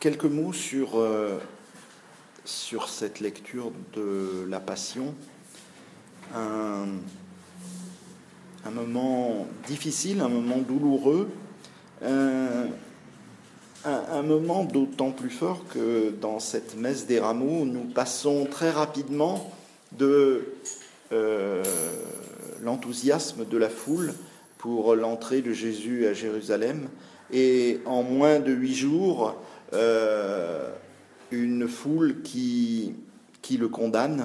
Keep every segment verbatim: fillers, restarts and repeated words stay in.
quelques mots sur, euh, sur cette lecture de la Passion. Un, un moment difficile, un moment douloureux, un, un, un moment d'autant plus fort que dans cette messe des rameaux, nous passons très rapidement de euh, l'enthousiasme de la foule pour l'entrée de Jésus à Jérusalem, et en moins de huit jours, euh, une foule qui, qui le condamne.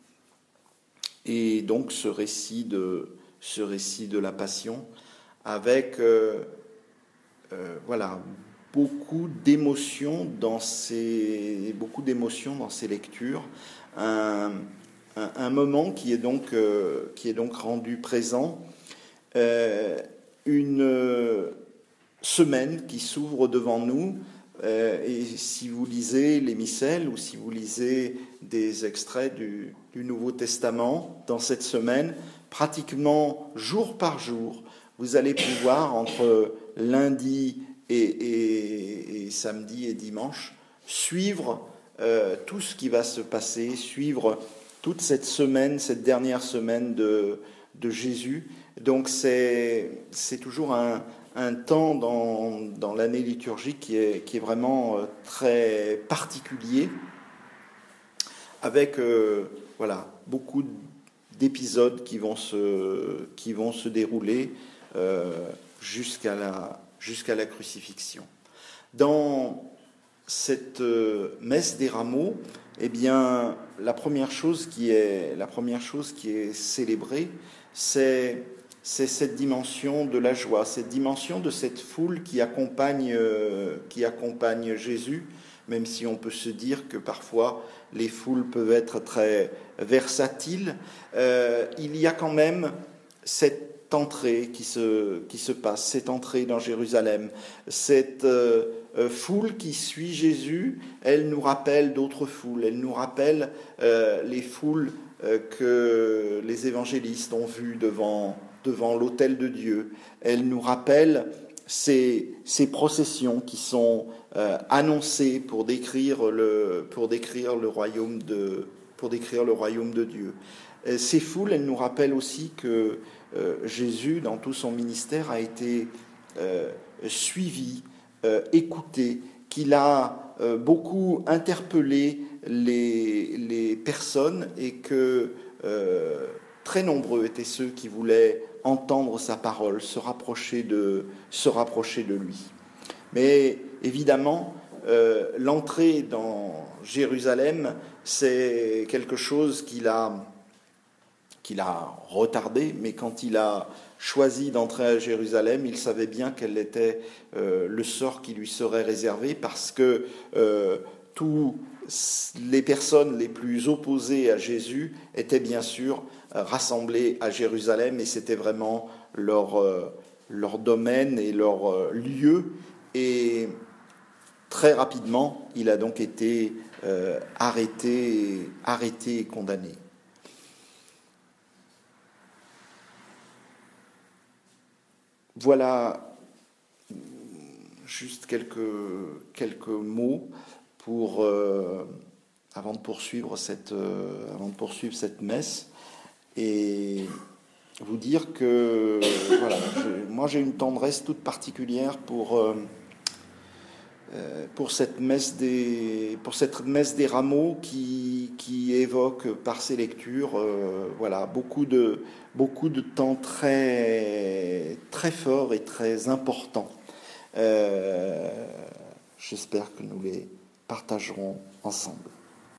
Et donc ce récit de, ce récit de la Passion, avec euh, euh, voilà, beaucoup d'émotions dans ces, beaucoup d'émotions dans ces lectures, un, un, un moment qui est donc, euh, qui est donc rendu présent, euh, une semaine qui s'ouvre devant nous. Euh, et si vous lisez les missels ou si vous lisez des extraits du, du Nouveau Testament dans cette semaine, pratiquement jour par jour, vous allez pouvoir, entre lundi et, et, et samedi et dimanche, suivre euh, tout ce qui va se passer, suivre toute cette semaine, cette dernière semaine de, de Jésus. Donc c'est, c'est toujours un... un temps dans, dans l'année liturgique qui est, qui est vraiment très particulier, avec euh, voilà, beaucoup d'épisodes qui vont se, qui vont se dérouler euh, jusqu'à la, jusqu'à la crucifixion. Dans cette euh, messe des rameaux, eh bien, la première chose qui est, la première chose qui est célébrée, c'est c'est cette dimension de la joie, cette dimension de cette foule qui accompagne, euh, qui accompagne Jésus, même si on peut se dire que parfois les foules peuvent être très versatiles. Euh, il y a quand même cette entrée qui se, qui se passe, cette entrée dans Jérusalem, cette euh, foule qui suit Jésus, elle nous rappelle d'autres foules, elle nous rappelle euh, les foules euh, que les évangélistes ont vues devant devant l'autel de Dieu. Elle nous rappelle ces, ces processions qui sont euh, annoncées pour décrire le, pour décrire le royaume de, pour décrire le royaume de Dieu. Et ces foules, elles nous rappellent aussi que euh, Jésus, dans tout son ministère, a été euh, suivi, euh, écouté, qu'il a euh, beaucoup interpellé les, les personnes et que euh, très nombreux étaient ceux qui voulaient entendre sa parole, se rapprocher de, se rapprocher de lui. Mais évidemment, euh, l'entrée dans Jérusalem, c'est quelque chose qu'il a, qu'il a retardé, mais quand il a choisi d'entrer à Jérusalem, il savait bien quel était euh, le sort qui lui serait réservé, parce que euh, tous les personnes les plus opposées à Jésus étaient bien sûr rassemblés à Jérusalem, et c'était vraiment leur, euh, leur domaine et leur euh, lieu. Et très rapidement, il a donc été euh, arrêté, arrêté et condamné. Voilà juste quelques, quelques mots pour, euh, avant de poursuivre cette, euh, avant de poursuivre cette messe. Et vous dire que voilà, je, moi j'ai une tendresse toute particulière pour, euh, pour, cette messe des, pour cette messe des rameaux qui, qui évoque par ses lectures euh, voilà, beaucoup, de, beaucoup de temps très, très forts et très importants. Euh, j'espère que nous les partagerons ensemble.